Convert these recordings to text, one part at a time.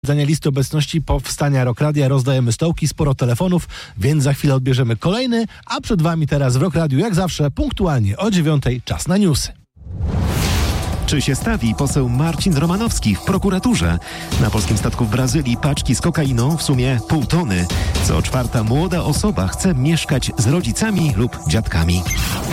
Listy obecności powstania Rock Radia rozdajemy stołki, sporo telefonów, więc za chwilę odbierzemy kolejny, a przed Wami teraz w Rock Radiu jak zawsze punktualnie o 9:00 czas na newsy. Czy się stawi poseł Marcin Romanowski w prokuraturze? Na polskim statku w Brazylii paczki z kokainą w sumie 0,5 tony. Co czwarta młoda osoba chce mieszkać z rodzicami lub dziadkami.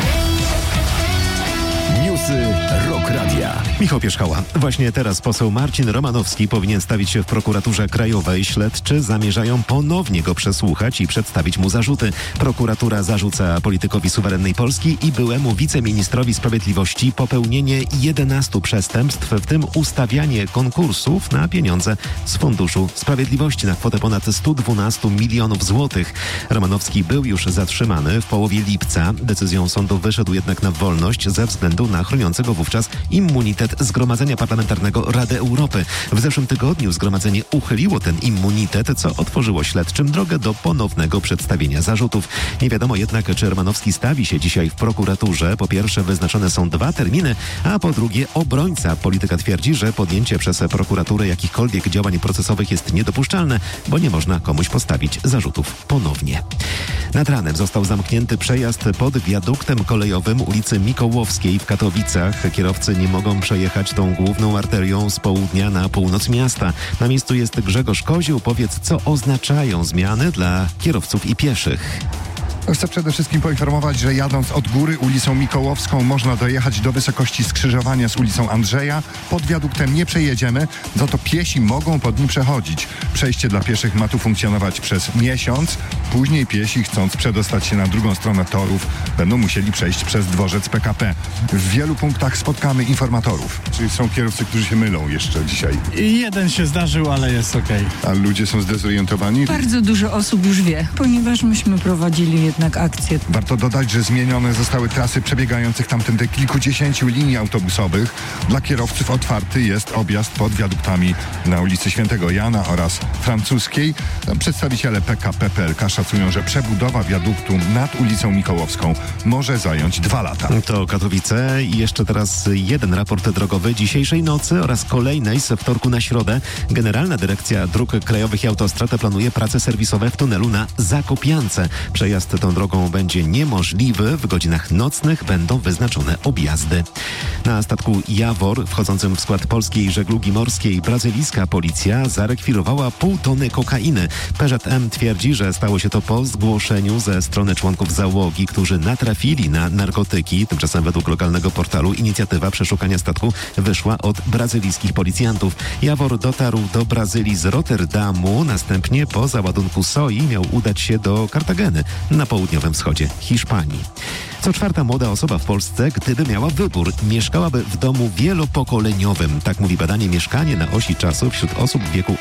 Newsy Rock Radia. Michał Pierzchała. Właśnie teraz poseł Marcin Romanowski powinien stawić się w prokuraturze krajowej. Śledczy zamierzają ponownie go przesłuchać i przedstawić mu zarzuty. Prokuratura zarzuca politykowi suwerennej Polski i byłemu wiceministrowi sprawiedliwości popełnienie 11 przestępstw, w tym ustawianie konkursów na pieniądze z Funduszu Sprawiedliwości na kwotę ponad 112 milionów złotych. Romanowski był już zatrzymany w połowie lipca. Decyzją sądu wyszedł jednak na wolność ze względu na chroniącego wówczas immunitet Zgromadzenia Parlamentarnego Rady Europy. W zeszłym tygodniu zgromadzenie uchyliło ten immunitet, co otworzyło śledczym drogę do ponownego przedstawienia zarzutów. Nie wiadomo jednak, czy Romanowski stawi się dzisiaj w prokuraturze. Po pierwsze, wyznaczone są 2 terminy, a po drugie, obrońca polityka twierdzi, że podjęcie przez prokuraturę jakichkolwiek działań procesowych jest niedopuszczalne, bo nie można komuś postawić zarzutów ponownie. Nad ranem został zamknięty przejazd pod wiaduktem kolejowym ulicy Mikołowskiej w Katowicach. Kierowcy nie mogą przejechać tą główną arterią z południa na północ miasta. Na miejscu jest Grzegorz Kozioł. Powiedz, co oznaczają zmiany dla kierowców i pieszych. Chcę przede wszystkim poinformować, że jadąc od góry ulicą Mikołowską można dojechać do wysokości skrzyżowania z ulicą Andrzeja. Pod wiaduktem nie przejedziemy, za to piesi mogą pod nim przechodzić. Przejście dla pieszych ma tu funkcjonować przez miesiąc. Później piesi, chcąc przedostać się na drugą stronę torów, będą musieli przejść przez dworzec PKP. W wielu punktach spotkamy informatorów. Czyli są kierowcy, którzy się mylą jeszcze dzisiaj? Jeden się zdarzył, ale jest okej. A ludzie są zdezorientowani? Bardzo dużo osób już wie, ponieważ myśmy prowadzili jednak akcję. Warto dodać, że zmienione zostały trasy przebiegających tamtędy kilkudziesięciu linii autobusowych. Dla kierowców otwarty jest objazd pod wiaduktami na ulicy Świętego Jana oraz Francuskiej. Przedstawiciele PKP PLK szacują, że przebudowa wiaduktu nad ulicą Mikołowską może zająć 2 lata. To Katowice i jeszcze teraz jeden raport drogowy dzisiejszej nocy oraz kolejnej z wtorku na środę. Generalna Dyrekcja Dróg Krajowych i Autostrad planuje prace serwisowe w tunelu na Zakopiance. Przejazd tą drogą będzie niemożliwy. W godzinach nocnych będą wyznaczone objazdy. Na statku Jawor, wchodzącym w skład polskiej żeglugi morskiej, brazylijska policja zarekwirowała 0,5 tony kokainy. PZM twierdzi, że stało się to po zgłoszeniu ze strony członków załogi, którzy natrafili na narkotyki. Tymczasem według lokalnego portalu inicjatywa przeszukania statku wyszła od brazylijskich policjantów. Jawor dotarł do Brazylii z Rotterdamu. Następnie po załadunku soi miał udać się do Kartageny na południowym wschodzie Hiszpanii. Co czwarta młoda osoba w Polsce, gdyby miała wybór, mieszkałaby w domu wielopokoleniowym. Tak mówi badanie Mieszkanie na osi czasu wśród osób w wieku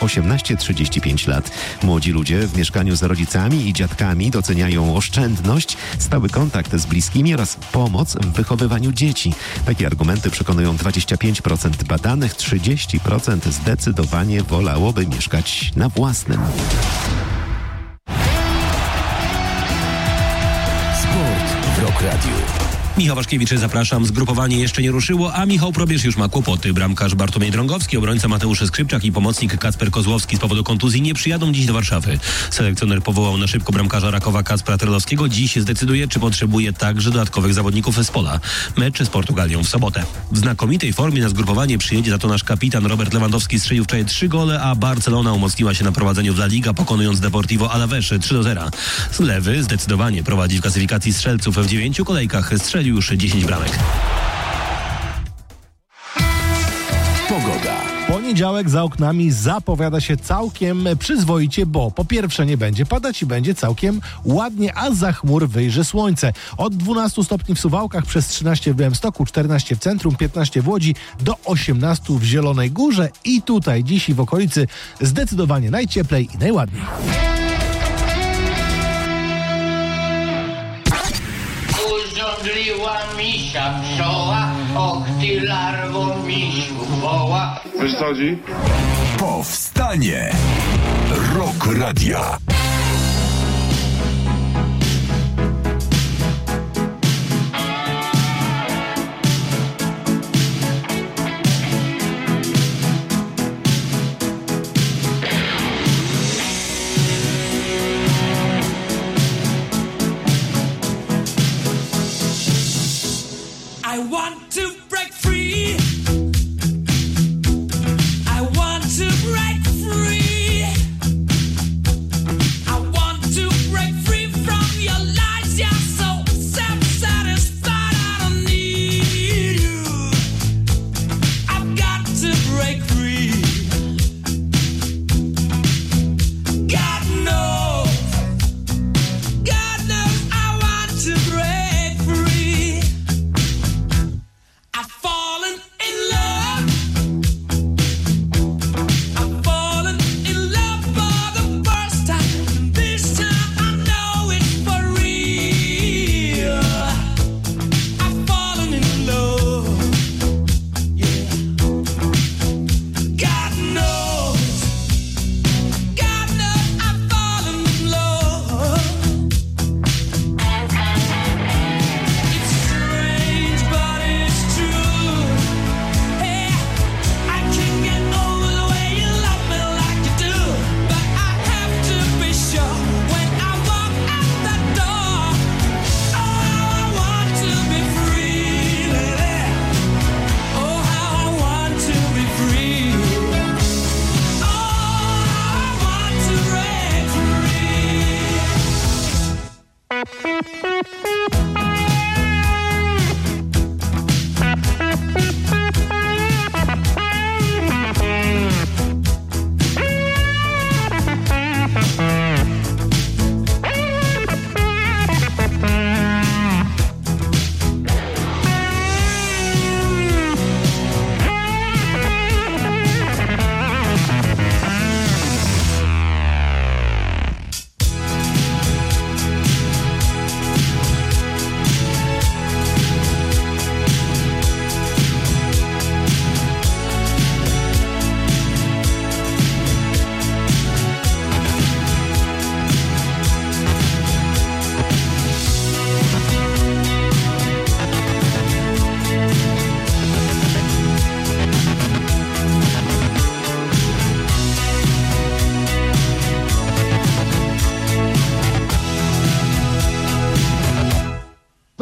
18-35 lat. Młodzi ludzie w mieszkaniu z rodzicami i dziadkami doceniają oszczędność, stały kontakt z bliskimi oraz pomoc w wychowywaniu dzieci. Takie argumenty przekonują 25% badanych, 30% zdecydowanie wolałoby mieszkać na własnym. W Rock Radio. Michał Waszkiewicz, zapraszam. Zgrupowanie jeszcze nie ruszyło, a Michał Probierz już ma kłopoty. Bramkarz Bartłomiej Drągowski, obrońca Mateusz Skrzypczak i pomocnik Kacper Kozłowski z powodu kontuzji nie przyjadą dziś do Warszawy. Selekcjoner powołał na szybko bramkarza Rakowa Kacpra Trelowskiego. Dziś zdecyduje, czy potrzebuje także dodatkowych zawodników z pola. Mecz z Portugalią w sobotę. W znakomitej formie na zgrupowanie przyjedzie za to nasz kapitan Robert Lewandowski. Strzelił wczoraj 3 gole, a Barcelona umocniła się na prowadzeniu w La Liga, pokonując Deportivo Alaves 3-0. Lewy zdecydowanie prowadzi w klasyfikacji strzelców. W 9 kolejkach strzelił już 10 bramek. Pogoda. Poniedziałek za oknami zapowiada się całkiem przyzwoicie, bo po pierwsze nie będzie padać i będzie całkiem ładnie, a za chmur wyjrzy słońce. Od 12 stopni w Suwałkach, przez 13 w Białymstoku, 14 w centrum, 15 w Łodzi, do 18 w Zielonej Górze i tutaj dziś i w okolicy zdecydowanie najcieplej i najładniej. Urządliła misia pszczoła, och ty larwo misiu woła. Wiesz co chodzi? Powstanie Rock Radia.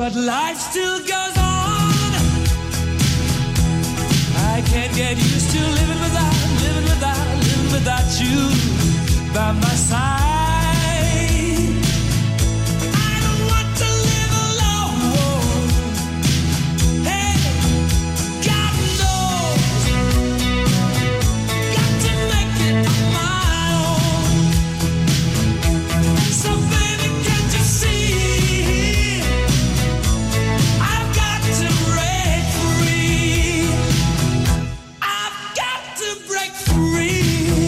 but life still goes on. I can't get used to living without you by my side. I don't want to live alone. Hey, God knows, got to make it on my own. So baby, can't you see? I've got to break free. I've got to break free.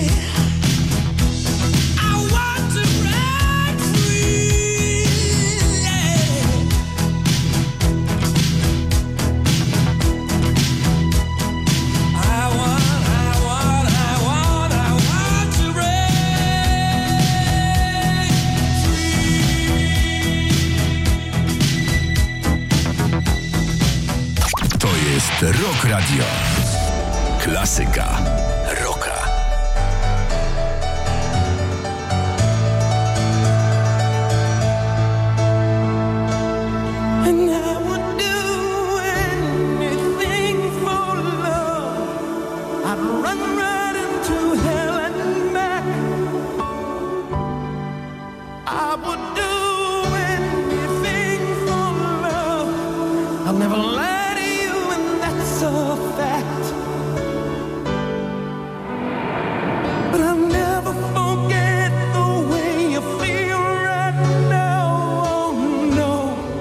Rock Radio. Klasyka rocka. And I would do anything for love. I'd run right into hell and back. I would do anything for love. I'll never lie. A fact, but I'll never forget the way you feel right now. Oh no,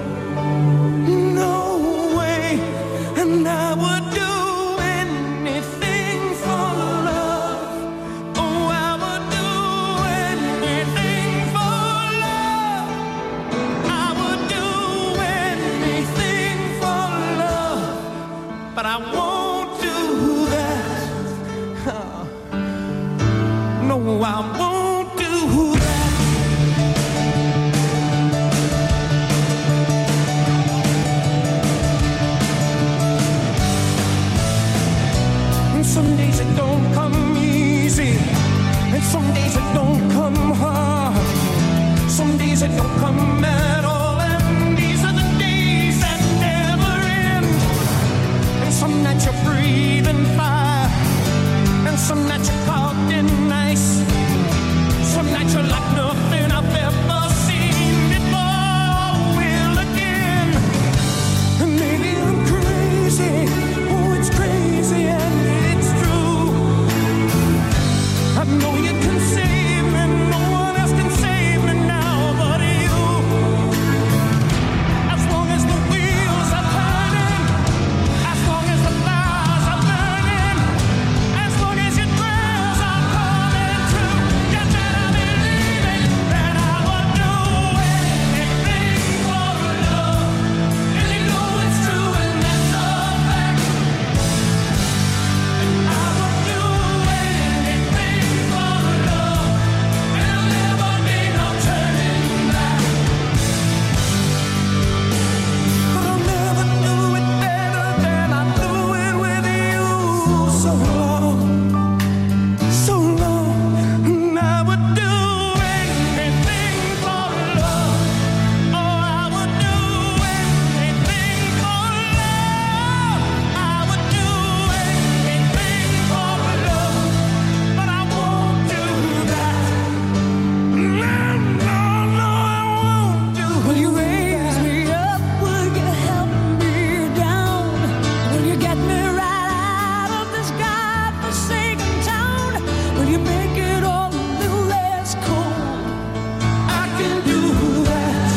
no way. And I would do anything for love. Oh, I would do anything for love. I would do anything for love. But I won't do that. No, I won't do that. And some days it don't come easy, and some days it don't come hard. Some days it don't come at all, and these are the days that never end. Some nights you're breathing fire, and some nights you're caught in ice. Some nights you're like nothing I've ever seen before. Will again, and maybe I'm crazy. Oh, it's crazy and it's true. I know you can save me, no one else can save me now but you. As long as the wheels are turning, as long as the fires are burning, as long as your prayers are coming true, you better believe that I would do anything for love. And you know it's true and that's a fact. And I would do anything for love. And there'll never be no turning back. But I'll never do it better than I do it with you. So long, and I would do anything for love. Oh, I would do anything for love. I would do anything for love, but I won't do that. No, I won't do. Will you raise me up? Will you help me down? Will you get me right out of this godforsaken town? Will you make it all a little less cold? I can do that.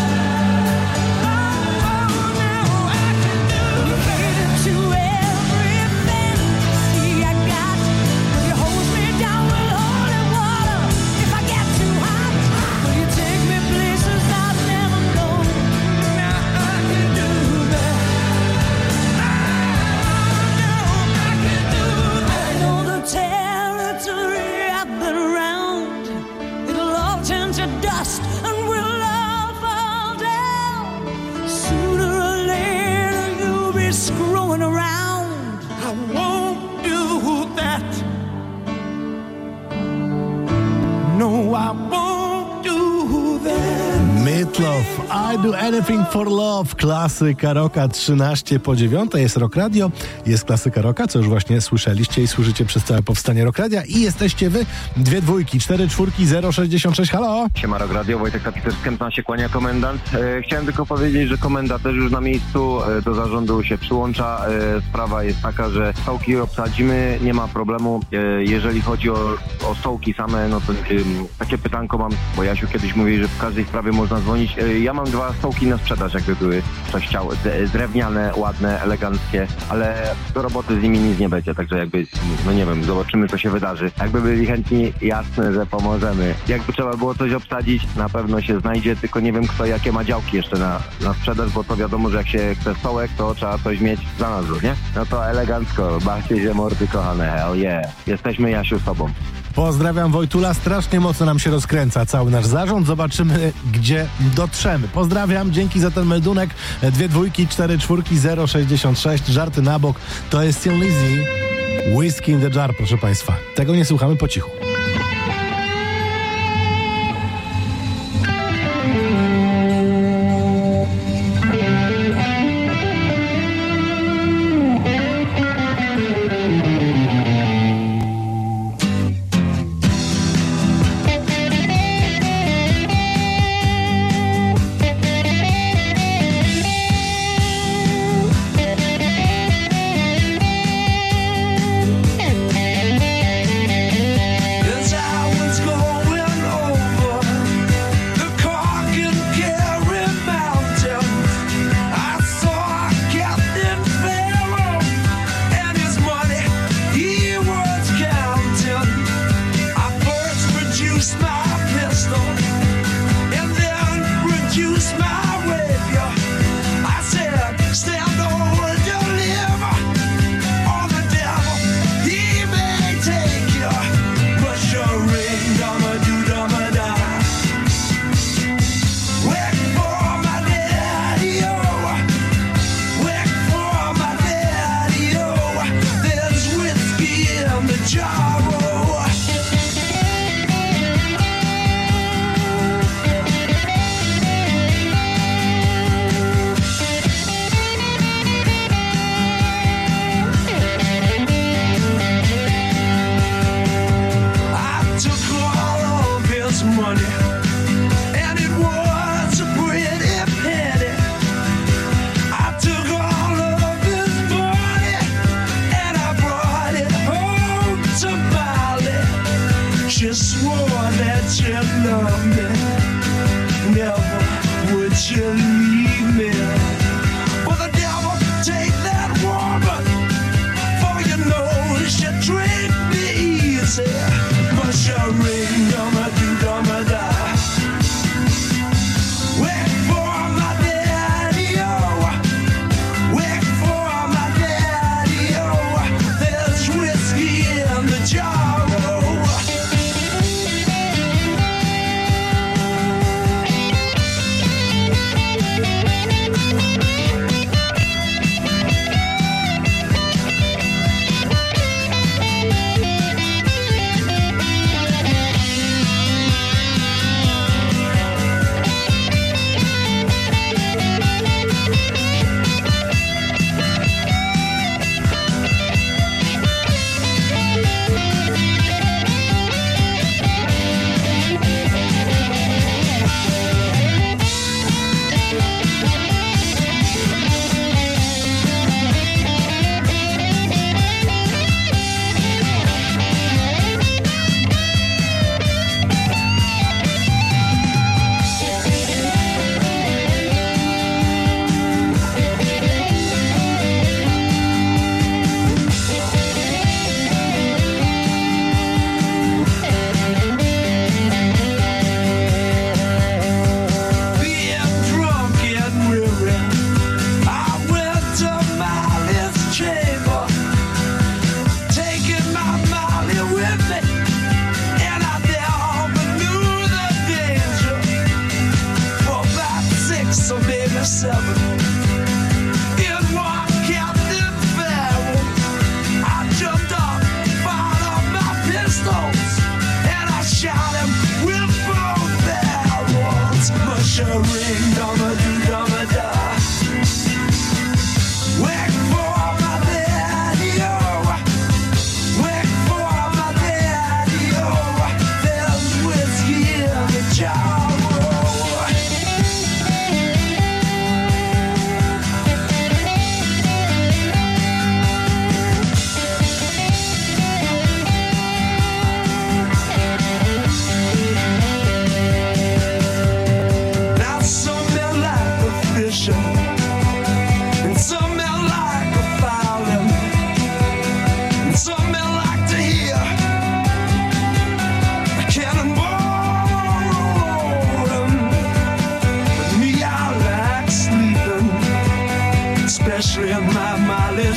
Oh, no, I can do that. Will you fade into every fantasy I got? Will you hold me down with holy water if I get too hot? Will you take me places I've never known? Now I can do that. I can do that. I know the territory I've been around. It'll all turn to dust and we'll all fall down. Sooner or later you'll be screwing around. I won't do that. No, I won't do that. My Meatloaf, I do anything for love. Klasyka rocka, 8:13 jest Rock Radio, jest klasyka rocka, co już właśnie słyszeliście i słyszycie przez całe powstanie Rock Radia i jesteście wy, 2 dwójki, 4 czwórki, 066, halo? Siema Rock Radio, Wojtek Kapitan z Kępna się kłania komendant. Chciałem tylko powiedzieć, że komendant też już na miejscu, do zarządu się przyłącza. Sprawa jest taka, że stołki obsadzimy, nie ma problemu. Jeżeli chodzi o stołki same, no to takie pytanko mam, bo Jasiu kiedyś mówił, że w każdej sprawie można dzwonić. Ja mam 2 stołki na sprzedaż, jakby były ktoś chciał, drewniane, ładne, eleganckie, ale do roboty z nimi nic nie będzie, także jakby, no nie wiem, zobaczymy co się wydarzy. Jakby byli chętni, jasne, że pomożemy. Jakby trzeba było coś obsadzić, na pewno się znajdzie, tylko nie wiem kto jakie ma działki jeszcze na sprzedaż, bo to wiadomo, że jak się chce stołek, to trzeba coś mieć w zanadrzu, nie? No to elegancko, bawcie się mordy kochane, hell yeah. Jesteśmy Jasiu z tobą. Pozdrawiam Wojtula, strasznie mocno nam się rozkręca cały nasz zarząd, zobaczymy gdzie dotrzemy. Pozdrawiam, dzięki za ten meldunek, 2 dwójki, 4 czwórki, 066, żarty na bok, to jest Thin Lizzy, Whiskey in the Jar, proszę Państwa. Tego nie słuchamy po cichu. You swore that you loved me, never would you leave me. But the devil take that woman, for you know she treat me easy. But she ring, dumma-do-dumma-da. Wait for my daddy, oh. Wait for my daddy, oh. There's whiskey in the jar.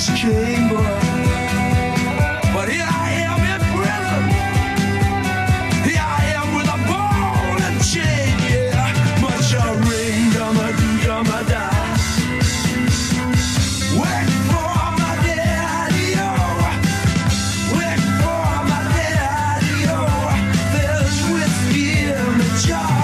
this chamber. But here I am in prison. Here I am with a ball and chain, yeah. Much a ring, da-ma-do-da-ma-da. Wait for my daddy-o. Wait for my daddy-o. There's whiskey in the jar.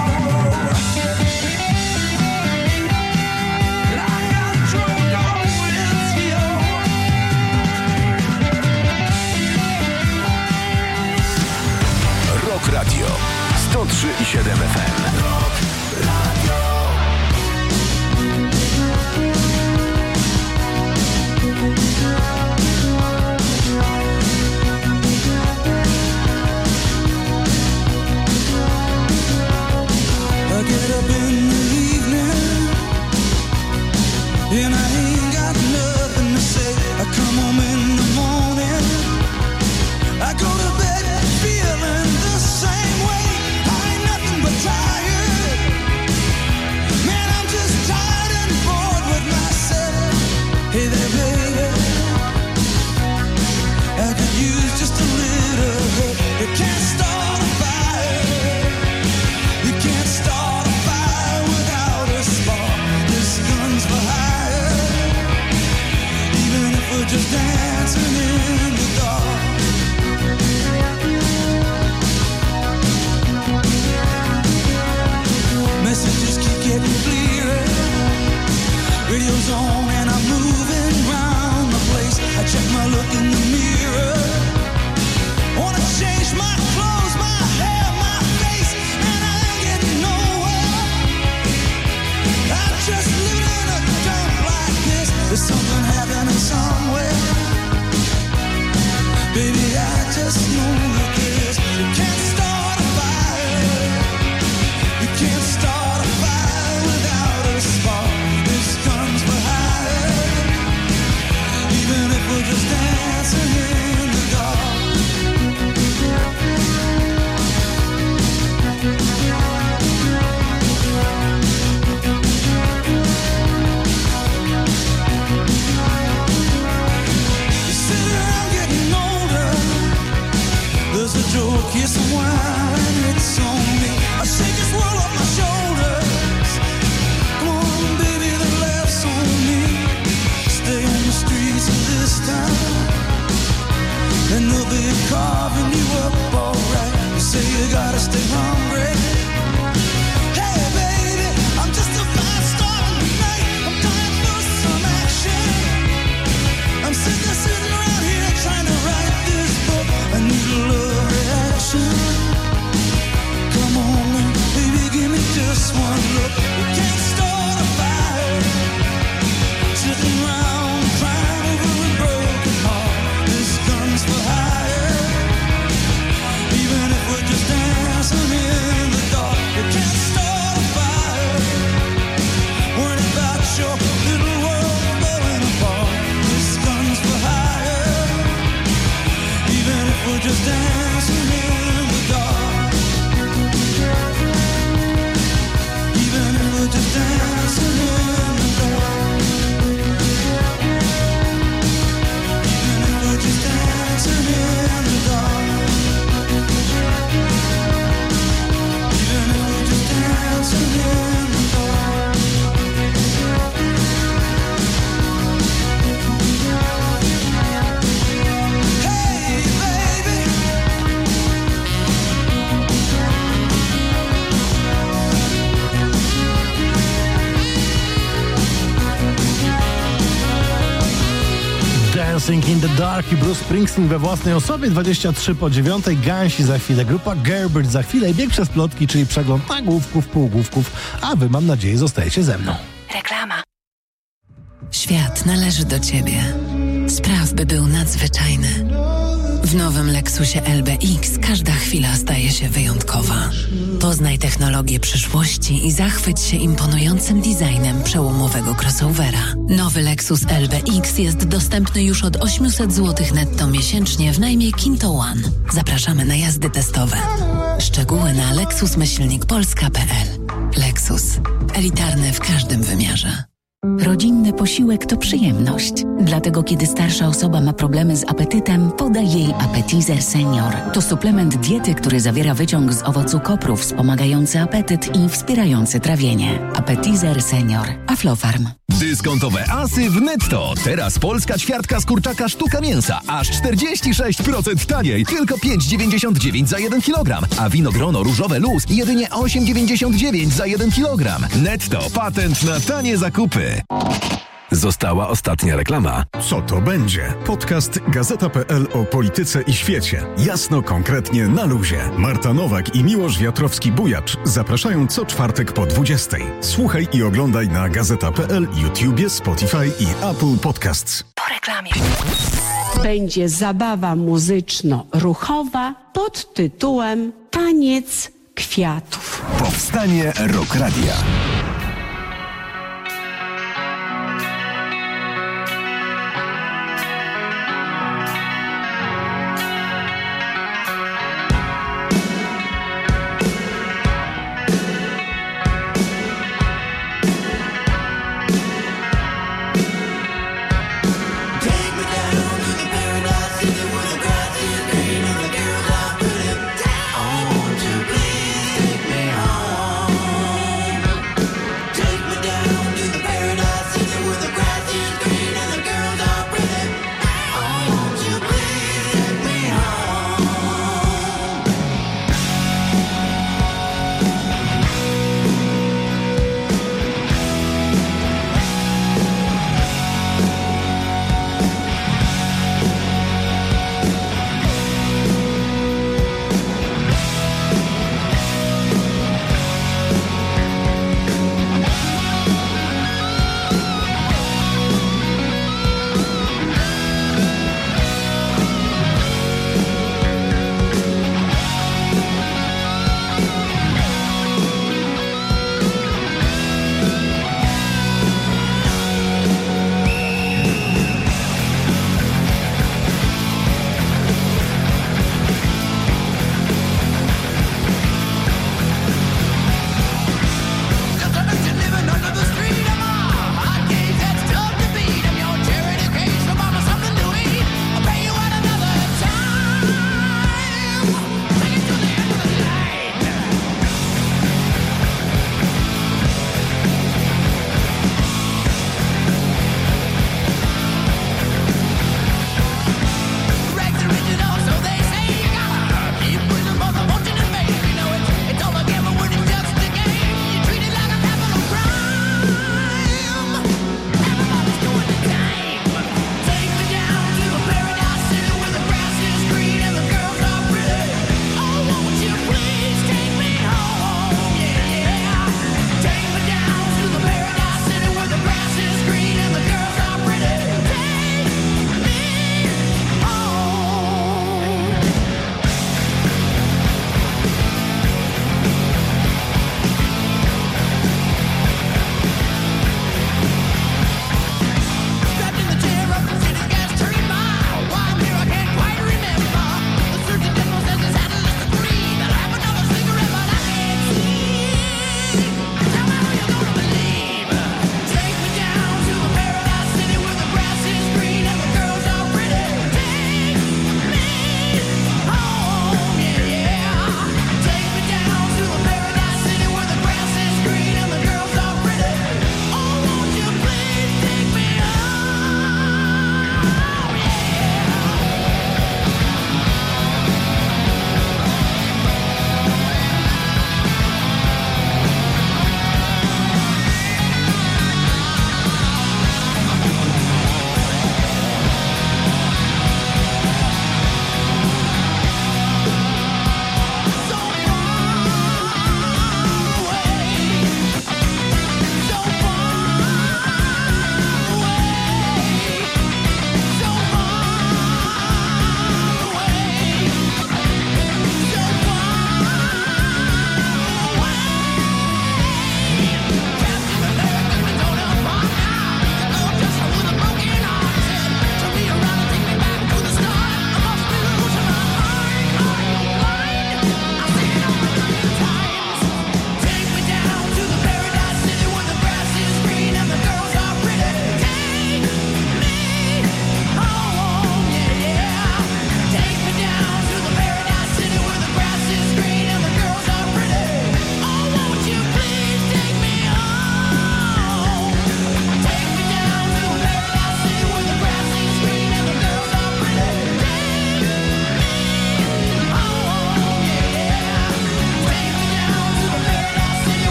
Radio 103,7 FM. I get up in the evening and I ain't got nothing to say. I come home in the morning, I go to bed feeling the same way. I ain't nothing but tired. Man, I'm just tired and bored with myself. Hey there, baby, I could use just a little help. You can't start a fire. You can't start a fire without a spark. This gun's for hire. Even if we're just dancing in the dark. Messages keep getting clearer. Radio's on and I'm moving round the place. I check my look in the mirror. Wanna change my clothes, my hair, my face, and I ain't getting nowhere. I'm just living in a dump like this. There's something happening somewhere. Baby, I just know that this. You can't start a fire. You can't start a fire without a spark. This gun's for hire. Even if we're just dancing in the dark. You sit around getting older. There's a joke, yes, a wine, it's on me. I shake this world off my shoulders. Come on, baby, the laughs on me. Stay on the streets of this town, and they'll be carving you up alright. You say you gotta stay hungry. Hey, baby, I'm just a fast star tonight. I'm dying for some action. I'm sitting around here trying to write this book. I need a love reaction. Come on, baby, give me just one look. We can't start a fire. Sitting around crying over a broken heart. This gun's for hire. Even if we're just dancing in the dark. We can't start a fire. Worried about your little world falling apart. This gun's for hire. Even if we're just dancing in the dark. Even if we're just dancing in the dark. Even if we're just dancing in the dark. Even if we're just dancing in the dark. Hey, baby. Dancing in the Dark i Bruce Springsteen we własnej osobie. 23:09, Gansi za chwilę, grupa Gerbert za chwilę i bieg przez plotki, czyli przegląd nagłówków, półgłówków, a wy, mam nadzieję, zostajecie ze mną. Reklama. Świat należy do ciebie. Spraw, by był nadzwyczajny. W nowym Lexusie LBX każda chwila staje się wyjątkowa. Poznaj technologię przyszłości i zachwyć się imponującym designem przełomowego crossovera. Nowy Lexus LBX jest dostępny już od 800 zł netto miesięcznie w najmie Kinto One. Zapraszamy na jazdy testowe. Szczegóły na lexus-polska.pl. Lexus. Elitarny w każdym wymiarze. Rodzinny posiłek to przyjemność. Dlatego kiedy starsza osoba ma problemy z apetytem, podaj jej Appetizer Senior. To suplement diety, który zawiera wyciąg z owocu kopru, wspomagający apetyt i wspierający trawienie. Appetizer Senior. Aflofarm. Dyskontowe asy w Netto. Teraz polska ćwiartka z kurczaka sztuka mięsa. Aż 46% taniej. Tylko 5,99 za 1 kg. A winogrono różowe luz jedynie 8,99 za 1 kg. Netto. Patent na tanie zakupy. Została ostatnia reklama. Co to będzie? Podcast Gazeta.pl o polityce i świecie. Jasno, konkretnie, na luzie. Marta Nowak i Miłosz Wiatrowski-Bujacz zapraszają co czwartek po 20:00. Słuchaj i oglądaj na Gazeta.pl, YouTubie, Spotify i Apple Podcasts. Po reklamie. Będzie zabawa muzyczno-ruchowa pod tytułem Taniec Kwiatów. Powstanie Rock Radia.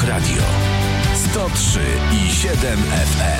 Radio 103,7 FM.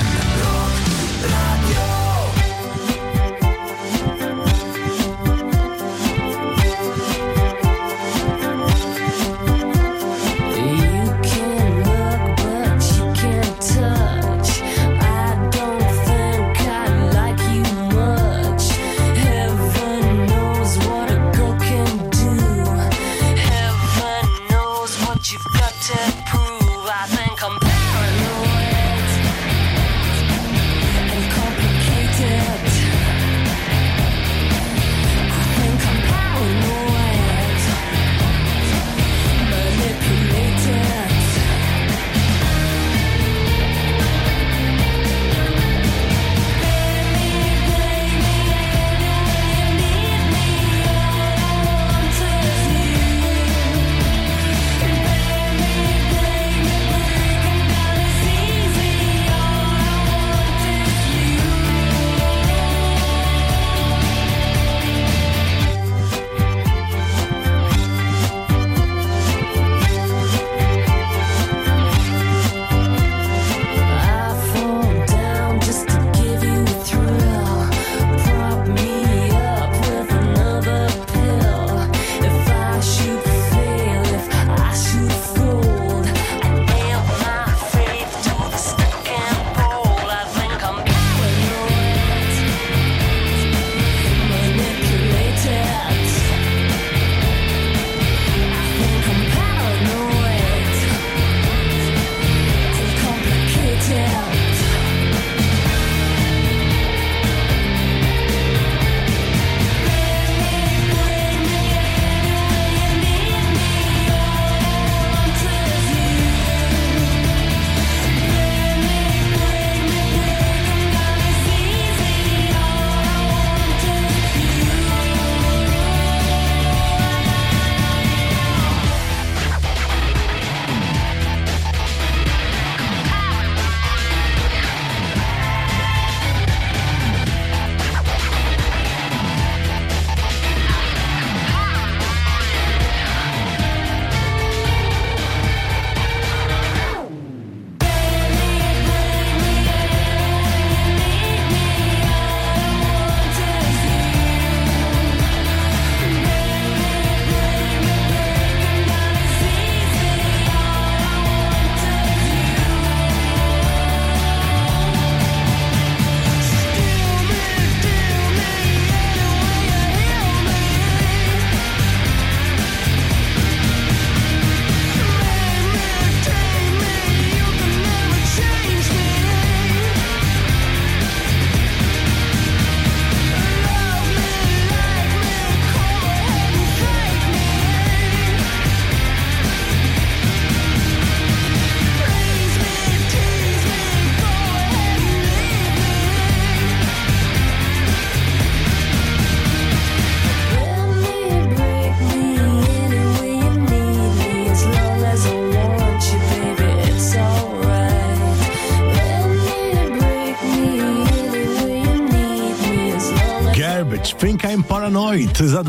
Think I'm Paranoid za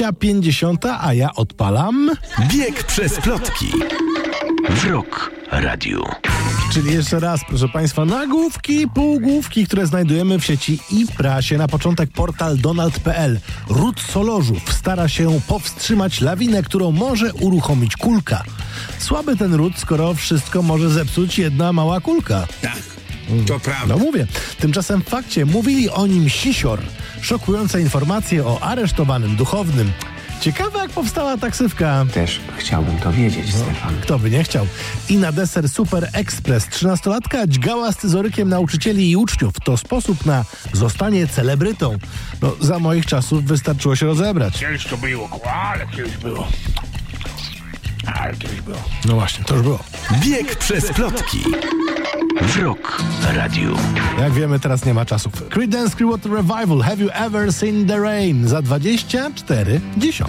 20:50, a ja odpalam Bieg przez plotki w Rock Radio. Czyli jeszcze raz, proszę Państwa, nagłówki, półgłówki, które znajdujemy w sieci i prasie. Na początek portal Donald.pl. Ród Solorzów stara się powstrzymać lawinę, którą może uruchomić kulka. Słaby ten ród, skoro wszystko może zepsuć jedna mała kulka. Tak, to prawda. No mówię. Tymczasem w fakcie mówili o nim Sisior. Szokujące informacje o aresztowanym duchownym. Ciekawe, jak powstała taksywka. Też chciałbym to wiedzieć, Stefan. Kto by nie chciał. I na deser Super Express. 13-latka dźgała scyzorykiem nauczycieli i uczniów. To sposób na zostanie celebrytą. No, za moich czasów wystarczyło się rozebrać. Kiedyś to było, ale kiedyś było. Ale kiedyś było. No właśnie, to już było. Bieg przez plotki w Rock Radio. Jak wiemy, teraz nie ma czasów. Creedence Clearwater Revival. Have you ever seen the rain? Za 24:10.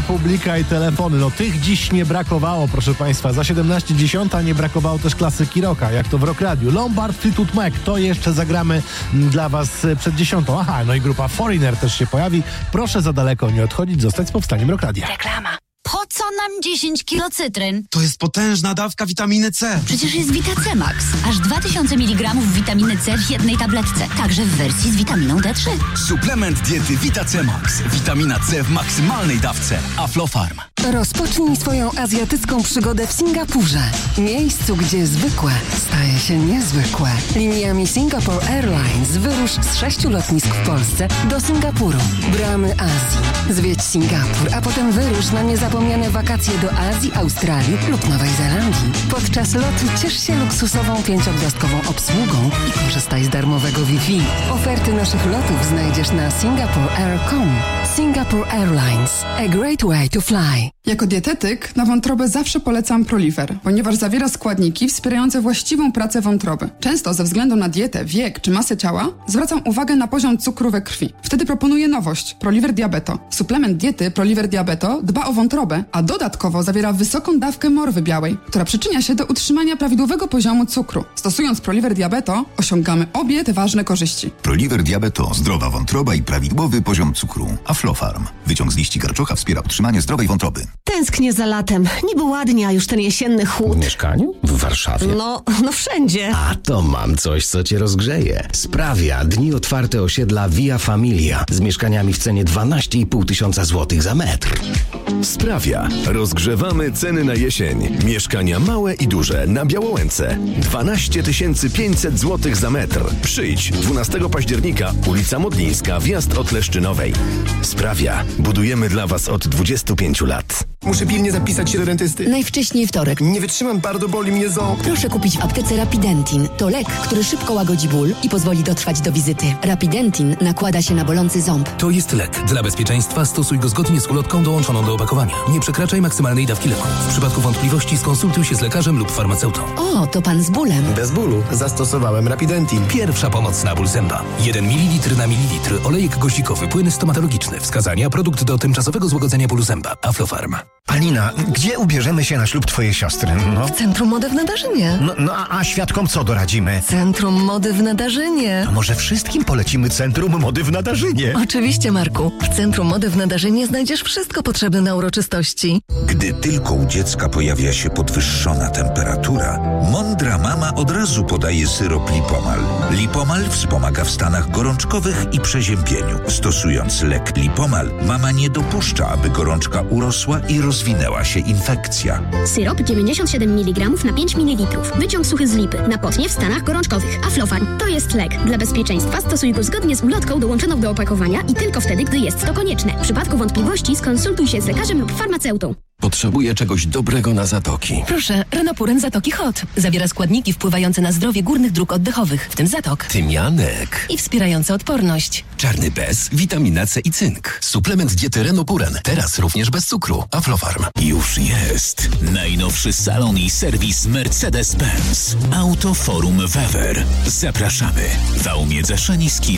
Republika i telefony. No tych dziś nie brakowało, proszę Państwa. Za 17:10 nie brakowało też klasyki rocka, jak to w Rock Radiu. Lombard, Fleetwood Mac, to jeszcze zagramy dla Was przed 10. Aha, no i grupa Foreigner też się pojawi. Proszę za daleko nie odchodzić, zostać z powstaniem Rock Radia. Reklama. Po co nam 10 kilo cytryn? To jest potężna dawka witaminy C. Przecież jest Vita C Max. Aż 2000 mg witaminy C w jednej tabletce. Także w wersji z witaminą D3. Suplement diety Vita C Max. Witamina C w maksymalnej dawce. Aflofarm. Rozpocznij swoją azjatycką przygodę w Singapurze. Miejscu, gdzie zwykłe staje się niezwykłe. Liniami Singapore Airlines wyrusz z 6 lotnisk w Polsce do Singapuru. Bramy Azji. Zwiedź Singapur, a potem wyrusz na niezapomniane wakacje do Azji, Australii lub Nowej Zelandii. Podczas lotu ciesz się luksusową 5-gwiazdkową obsługą i korzystaj z darmowego Wi-Fi. Oferty naszych lotów znajdziesz na singaporeair.com. Singapore Airlines. A great way to fly. Jako dietetyk na wątrobę zawsze polecam Proliver, ponieważ zawiera składniki wspierające właściwą pracę wątroby. Często ze względu na dietę, wiek czy masę ciała zwracam uwagę na poziom cukru we krwi. Wtedy proponuję nowość – Proliver Diabeto. Suplement diety Proliver Diabeto dba o wątrobę, a dodatkowo zawiera wysoką dawkę morwy białej, która przyczynia się do utrzymania prawidłowego poziomu cukru. Stosując Proliver Diabeto osiągamy obie te ważne korzyści. Proliver Diabeto, zdrowa wątroba i prawidłowy poziom cukru. Aflofarm. Wyciąg z liści karczocha wspiera utrzymanie zdrowej wątroby. Tęsknię za latem. Niby ładnie, a już ten jesienny chłód. W mieszkaniu? W Warszawie? No wszędzie. A to mam coś, co cię rozgrzeje. Sprawia dni otwarte osiedla Via Familia z mieszkaniami w cenie 12,5 tysiąca złotych za metr. Sprawia. Rozgrzewamy ceny na jesień. Mieszkania małe i duże na Białołęce. 12 500 złotych za metr. Przyjdź 12 października, ulica Modlińska, wjazd od Leszczynowej. Sprawia. Budujemy dla Was od 25 lat. Muszę pilnie zapisać się do dentysty. Najwcześniej wtorek. Nie wytrzymam, bardzo boli mnie ząb. Proszę kupić w aptece Rapidentin. To lek, który szybko łagodzi ból i pozwoli dotrwać do wizyty. Rapidentin nakłada się na bolący ząb. To jest lek. Dla bezpieczeństwa stosuj go zgodnie z ulotką dołączoną do opakowania. Nie przekraczaj maksymalnej dawki leku. W przypadku wątpliwości skonsultuj się z lekarzem lub farmaceutą. O, to pan z bólem. Bez bólu. Zastosowałem Rapidentin. Pierwsza pomoc na ból zęba. 1 ml na mililitr. Olejek goździkowy. Płyn stomatologiczny. Wskazania. Produkt do tymczasowego złagodzenia bólu zęba. Aflofarm. Alina, gdzie ubierzemy się na ślub twojej siostry? W Centrum Mody w Nadarzynie. A świadkom co doradzimy? Centrum Mody w Nadarzynie. To może wszystkim polecimy Centrum Mody w Nadarzynie. Oczywiście, Marku. W Centrum Mody w Nadarzynie znajdziesz wszystko potrzebne na uroczystości. Gdy tylko u dziecka pojawia się podwyższona temperatura, mądra mama od razu podaje syrop Lipomal. Lipomal wspomaga w stanach gorączkowych i przeziębieniu. Stosując lek Lipomal, mama nie dopuszcza, aby gorączka urosła i rozwinęła się infekcja. Syrop 97 mg na 5 ml. Wyciąg suchy z lipy. Na potnie w stanach gorączkowych. Aflofarm. To jest lek. Dla bezpieczeństwa stosuj go zgodnie z ulotką dołączoną do opakowania i tylko wtedy, gdy jest to konieczne. W przypadku wątpliwości skonsultuj się z lekarzem lub farmaceutą. Potrzebuję czegoś dobrego na zatoki. Proszę, Renopuren Zatoki Hot. Zawiera składniki wpływające na zdrowie górnych dróg oddechowych, w tym zatok. Tymianek. I wspierające odporność. Czarny bez, witamina C i cynk. Suplement diety Renopuren. Teraz również bez cukru. Aflofarm. Już jest. Najnowszy salon i serwis Mercedes-Benz. Autoforum Wewer. Zapraszamy. Wałmiedz Szaniski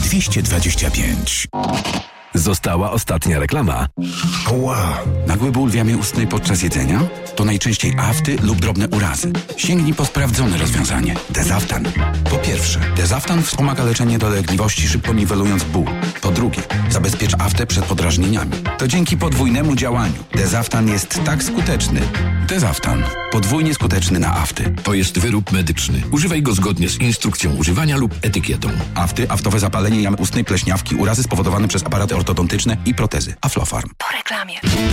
225. Została ostatnia reklama. Nagły ból w jamie ustnej podczas jedzenia? To najczęściej afty lub drobne urazy. Sięgnij po sprawdzone rozwiązanie. Dezaftan. Po pierwsze, Dezaftan wspomaga leczenie dolegliwości, szybko niwelując ból. Po drugie, zabezpiecz aftę przed podrażnieniami. To dzięki podwójnemu działaniu. Dezaftan jest tak skuteczny. Dezaftan. Podwójnie skuteczny na afty. To jest wyrób medyczny. Używaj go zgodnie z instrukcją używania lub etykietą. Afty, aftowe zapalenie jamy ustnej, pleśniawki, urazy spowodowane przez aparaty ortodontyczne i protezy. Aflofarm. Po reklamie.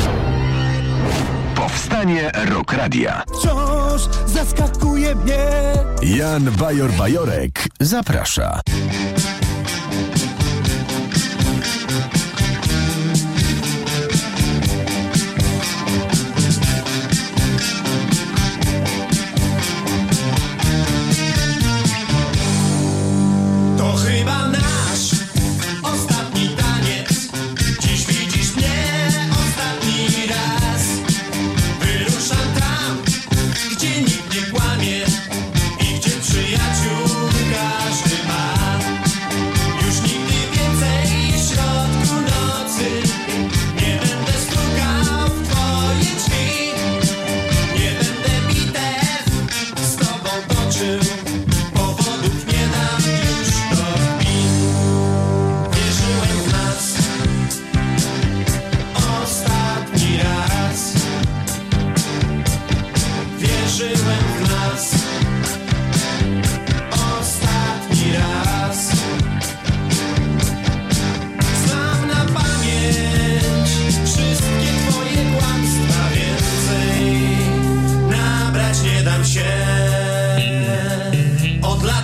Powstanie Rock Radia. Wciąż zaskakuje mnie. Jan Bajor-Bajorek zaprasza. To chyba nasz ostatni taniec. Dziś widzisz mnie ostatni raz. Wyruszam tam, gdzie nikt nie kłamie i gdzie przyjaciół każdy ma.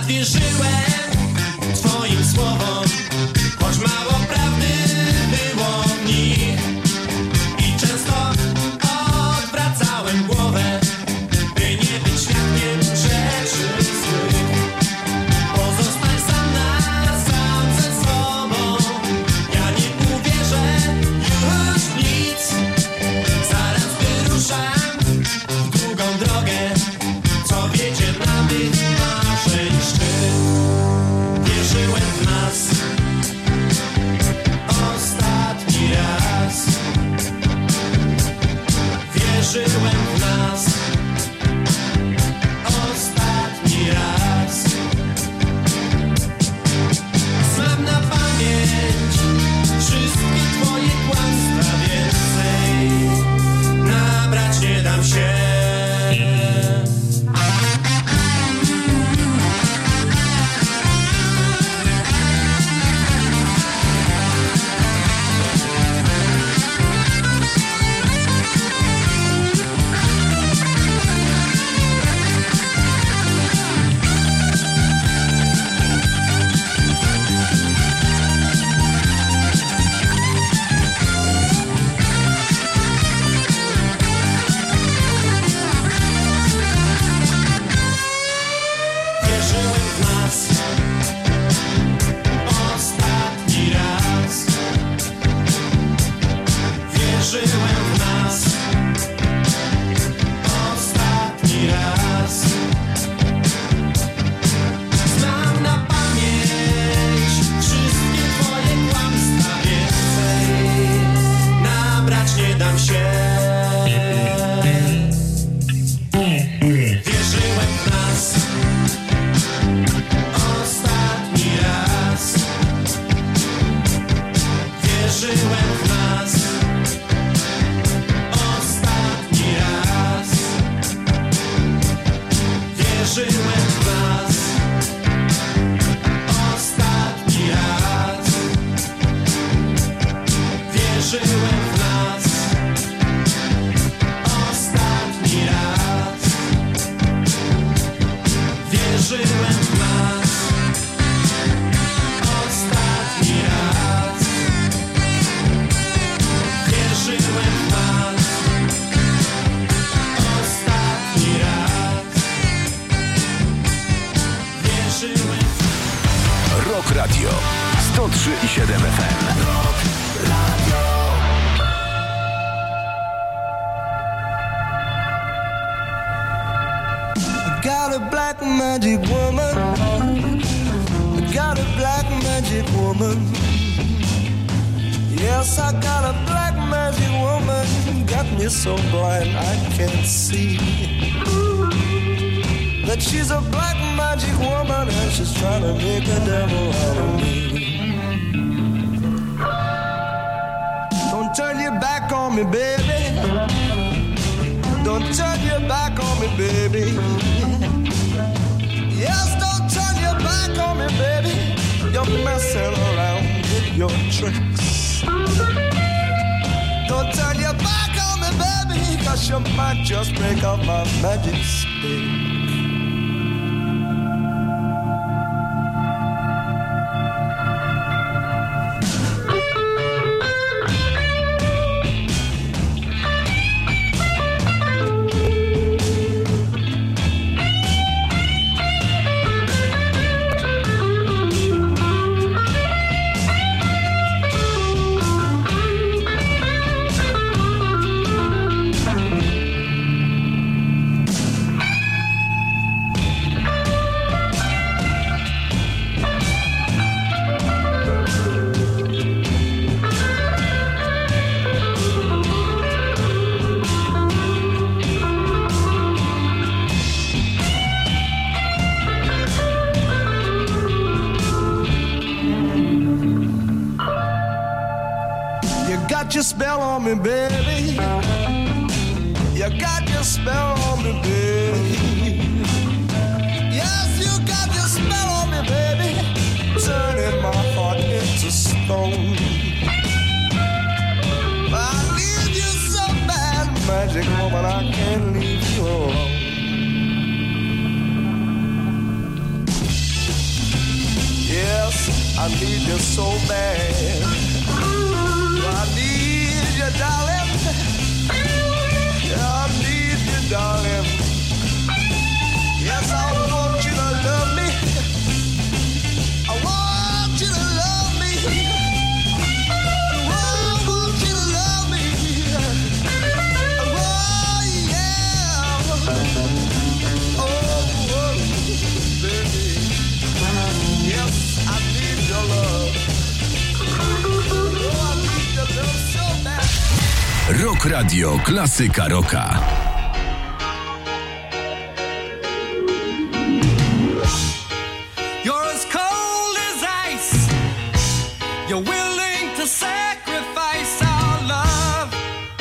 lat wierzyłem twoim słowom, choć mało prawdy było w nich. I często odwracałem głowę, by nie być świadkiem rzeczy złych. Pozostań sam na sam ze sobą, ja nie uwierzę już w nic. Zaraz wyruszam w długą drogę, co wiedzie na mych marzeń szczyt. Wierzyłem w nas ostatni raz. Wierzyłem w nas ostatni raz. Znam na pamięć wszystkie twoje kłamstwa, więcej nabrać nie dam się. Wierzyłem w nas ostatni raz. Wierzyłem w nas ostatni raz. Znam na pamięć wszystkie twoje kłamstwa, więcej nabrać nie dam się. Wierzyłem w nas ostatni raz. Wierzyłem w nas ostatni raz. Wierzyłem w nas ostatni raz. Wierzyłem w nas ostatni raz. Wierzyłem w nas ostatni raz. Wierzyłem w nas ostatni raz. Wierzyłem. Rock Radio 103,7 FM. Got a black magic woman. Got a black magic woman. Yes, I got a black magic woman. Got me so blind I can't see that she's a black magic woman and she's trying to make a devil out of me. Don't turn your back on me, baby. Don't turn your back on me, baby. Yes, don't turn your back on me, baby. You're messing around with your tricks. Don't turn your back on me, baby, 'cause you might just break up my magic stick. got your spell on me, baby. You got your spell on me, baby. Yes, you got your spell on me, baby. Turning my heart into stone. I need you so bad, magic woman, I can't leave you alone. I need you so bad. I need you, darling. I need you, darling. Yes, I want you to love me. I want you to love me. I want you to love me. Oh, yeah. Oh, baby. Yes, I need your love. Oh, I need your love so bad. Rock Radio, klasyka rocka. You're as cold as ice. You're willing to sacrifice our love.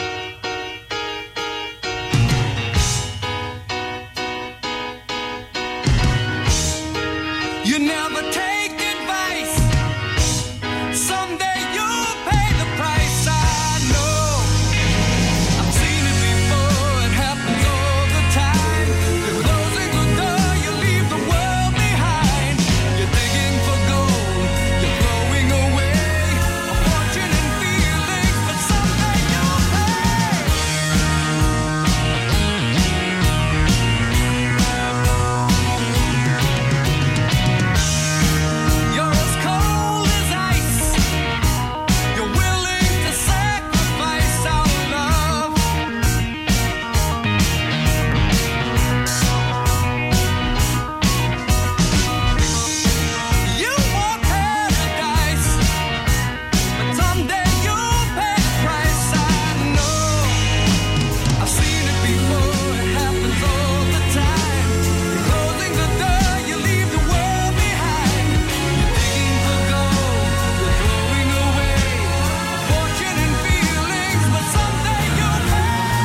You never take advice. Someday you'll pay the price. I know. I've seen it before. It happens all the time. You're closing the door. You leave the world behind. You're digging for gold. You're throwing away a fortune and feelings, but someday you'll pay. You're as cold as ice. You're willing to sacrifice our love. You want paradise, but someday you'll pay the price. I know. I've seen it before. It happens all the time. You're closing the door. You leave the world behind. You're digging for gold. You're throwing away a fortune and feelings, but someday you'll pay.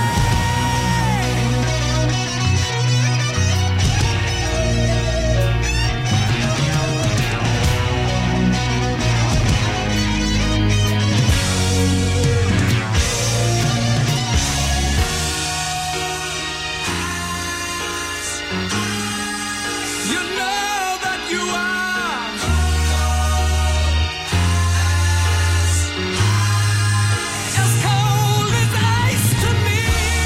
You know that you are as cold as ice to me.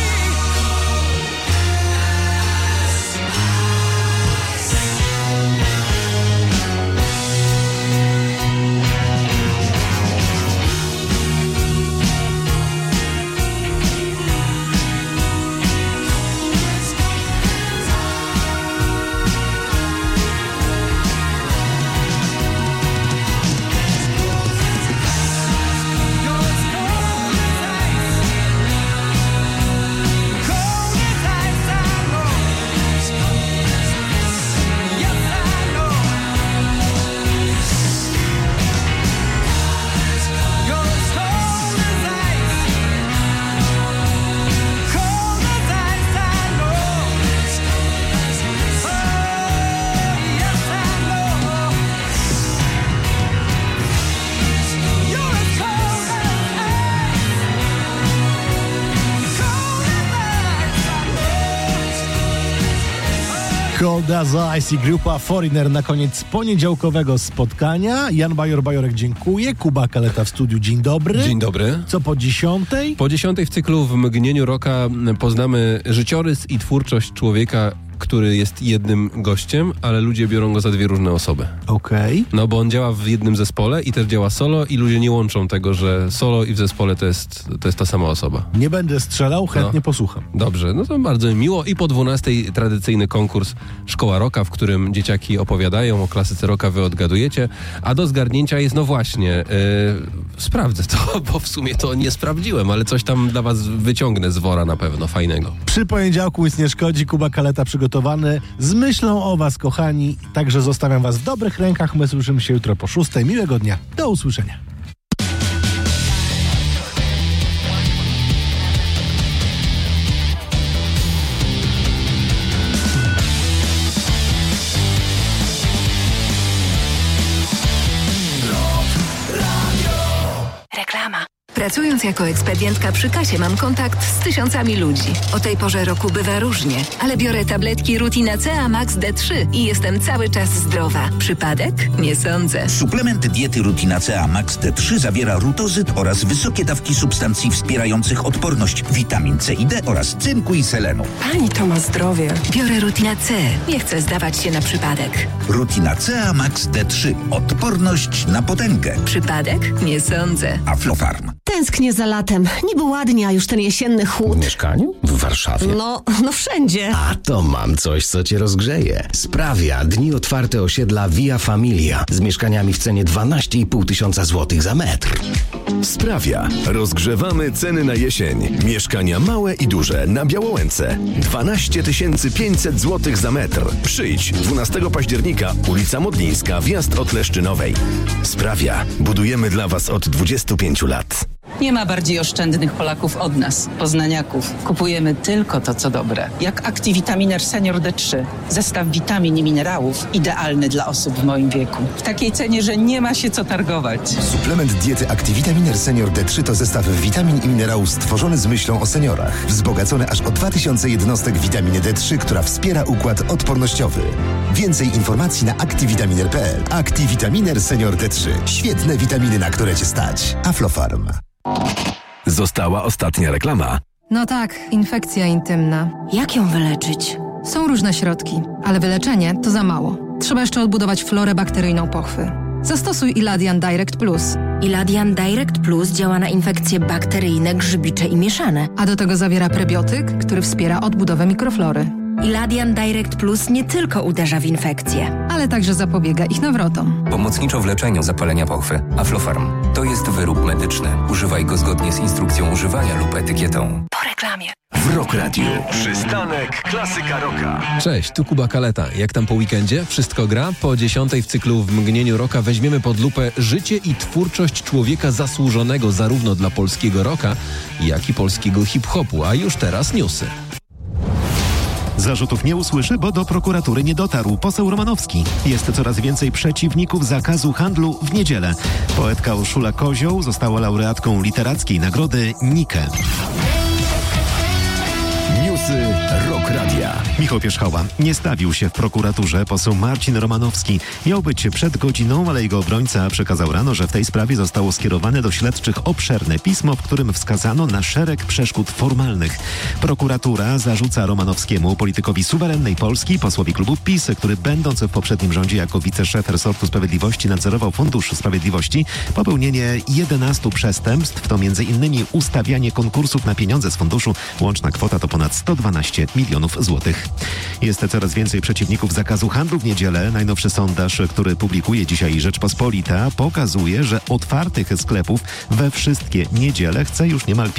Cold as Ice i grupa Foreigner na koniec poniedziałkowego spotkania. Jan Bajor-Bajorek, dziękuję. Kuba Kaleta w studiu, dzień dobry. Dzień dobry. Co po 10? Po 10 w cyklu W mgnieniu rocka poznamy życiorys i twórczość człowieka, który jest jednym gościem, ale ludzie biorą go za dwie różne osoby. Okej. No bo on działa w jednym zespole i też działa solo i ludzie nie łączą tego, że solo i w zespole to jest ta sama osoba. Nie będę strzelał, chętnie posłucham. Dobrze, no to bardzo miło. I po 12 tradycyjny konkurs Szkoła Rocka, w którym dzieciaki opowiadają o klasyce rocka, wy odgadujecie, a do zgarnięcia jest, no właśnie, sprawdzę to, bo w sumie to nie sprawdziłem, ale coś tam dla was wyciągnę z wora na pewno, fajnego. Przy poniedziałku nic nie szkodzi, Kuba Kaleta przygotowany z myślą o was, kochani. Także zostawiam was w dobrych rękach. My słyszymy się jutro po 6. Miłego dnia. Do usłyszenia. Reklama. Pracując jako ekspedientka przy kasie mam kontakt z tysiącami ludzi. O tej porze roku bywa różnie, ale biorę tabletki Rutinacea Max D3 i jestem cały czas zdrowa. Przypadek? Nie sądzę. Suplement diety Rutinacea Max D3 zawiera rutozyt oraz wysokie dawki substancji wspierających odporność, witamin C i D oraz cynku i selenu. Pani to ma zdrowie. Biorę Rutinacea. Nie chcę zdawać się na przypadek. Rutinacea Max D3. Odporność na potęgę. Przypadek? Nie sądzę. Aflofarm. Tęsknię za latem. Niby ładnie, a już ten jesienny chłód. W mieszkaniu? W Warszawie? No wszędzie. A to mam coś, co cię rozgrzeje. Sprawia dni otwarte osiedla Via Familia z mieszkaniami w cenie 12,5 tysiąca złotych za metr. Sprawia. Rozgrzewamy ceny na jesień. Mieszkania małe i duże na Białołęce. 12 500 zł za metr. Przyjdź 12 października, ulica Modlińska, wjazd od Leszczynowej. Sprawia. Budujemy dla Was od 25 lat. Nie ma bardziej oszczędnych Polaków od nas, poznaniaków. Kupujemy tylko to, co dobre. Jak Activitaminer Senior D3. Zestaw witamin i minerałów idealny dla osób w moim wieku. W takiej cenie, że nie ma się co targować. Suplement diety Activitaminer Senior D3 to zestaw witamin i minerałów stworzony z myślą o seniorach. Wzbogacony aż o 2000 jednostek witaminy D3, która wspiera układ odpornościowy. Więcej informacji na activitaminer.pl. Activitaminer Senior D3. Świetne witaminy, na które Cię stać. Aflofarm. Została ostatnia reklama. No tak, infekcja intymna. Jak ją wyleczyć? Są różne środki, ale wyleczenie to za mało. Trzeba jeszcze odbudować florę bakteryjną pochwy. Zastosuj Iladian Direct Plus. Iladian Direct Plus działa na infekcje bakteryjne, grzybicze i mieszane. A do tego zawiera prebiotyk, który wspiera odbudowę mikroflory. Iladian Direct Plus nie tylko uderza w infekcje, ale także zapobiega ich nawrotom. Pomocniczo w leczeniu zapalenia pochwy. Aflofarm. To jest wyrób medyczny. Używaj go zgodnie z instrukcją używania lub etykietą. Po reklamie. W Rock Radio. Przystanek Klasyka Rocka. Cześć, tu Kuba Kaleta. Jak tam po weekendzie? Wszystko gra? Po 10 w cyklu W mgnieniu rocka weźmiemy pod lupę życie i twórczość człowieka zasłużonego zarówno dla polskiego rocka, jak i polskiego hip-hopu. A już teraz newsy. Zarzutów nie usłyszy, bo do prokuratury nie dotarł poseł Romanowski. Jest coraz więcej przeciwników zakazu handlu w niedzielę. Poetka Urszula Kozioł została laureatką literackiej nagrody Nike. Newsy Rock Radia. Michał Pierzchała. Nie stawił się w prokuraturze poseł Marcin Romanowski. Miał być przed godziną, ale jego obrońca przekazał rano, że w tej sprawie zostało skierowane do śledczych obszerne pismo, w którym wskazano na szereg przeszkód formalnych. Prokuratura zarzuca Romanowskiemu, politykowi suwerennej Polski, posłowi klubu PiS, który będąc w poprzednim rządzie jako wiceszef resortu sprawiedliwości nadzorował Fundusz Sprawiedliwości, popełnienie 11 przestępstw, to m.in. ustawianie konkursów na pieniądze z funduszu. Łączna kwota to ponad 112 milionów złotych. Jest coraz więcej przeciwników zakazu handlu w niedzielę. Najnowszy sondaż, który publikuje dzisiaj Rzeczpospolita, pokazuje, że otwartych sklepów we wszystkie niedziele chce już niemal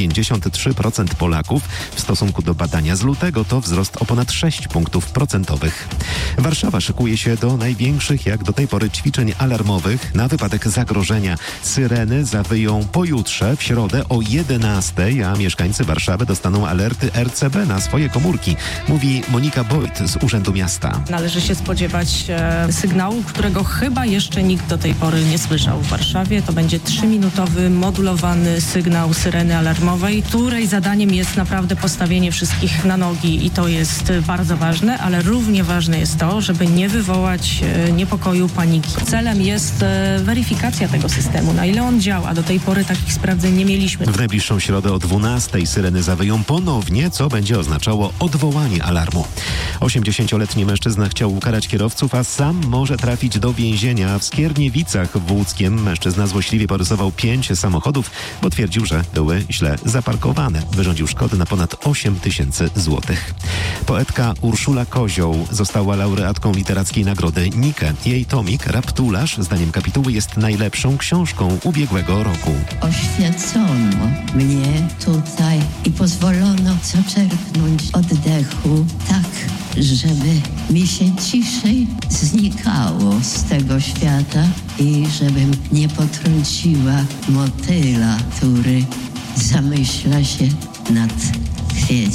53% Polaków. W stosunku do badania z lutego to wzrost o ponad 6 punktów procentowych. Warszawa szykuje się do największych jak do tej pory ćwiczeń alarmowych na wypadek zagrożenia. Syreny zawyją pojutrze, w środę o 11:00, a mieszkańcy Warszawy dostaną alerty RCB na swoje komórki, mówi Monika Bojt z Urzędu Miasta. Należy się spodziewać sygnału, którego chyba jeszcze nikt do tej pory nie słyszał w Warszawie. To będzie 3-minutowy, modulowany sygnał syreny alarmowej, której zadaniem jest naprawdę postawienie wszystkich na nogi i to jest bardzo ważne, ale równie ważne jest to, żeby nie wywołać niepokoju, paniki. Celem jest weryfikacja tego systemu, na ile on działa. Do tej pory takich sprawdzeń nie mieliśmy. W najbliższą środę o 12:00 syreny zawyją ponownie, co będzie oznaczało odwołanie alarmu. 80-letni mężczyzna chciał ukarać kierowców, a sam może trafić do więzienia. W Skierniewicach w Łódzkiem mężczyzna złośliwie porysował 5 samochodów, bo twierdził, że były źle zaparkowane. Wyrządził szkody na ponad 8 000 złotych. Poetka Urszula Kozioł została laureatką literackiej nagrody Nike. Jej tomik Raptularz, zdaniem kapituły, jest najlepszą książką ubiegłego roku. Oświecono mnie tutaj i pozwolono zaczerpnąć oddechu tak, żeby mi się ciszej znikało z tego świata i żebym nie potrąciła motyla, który zamyśla się nad kwieciem.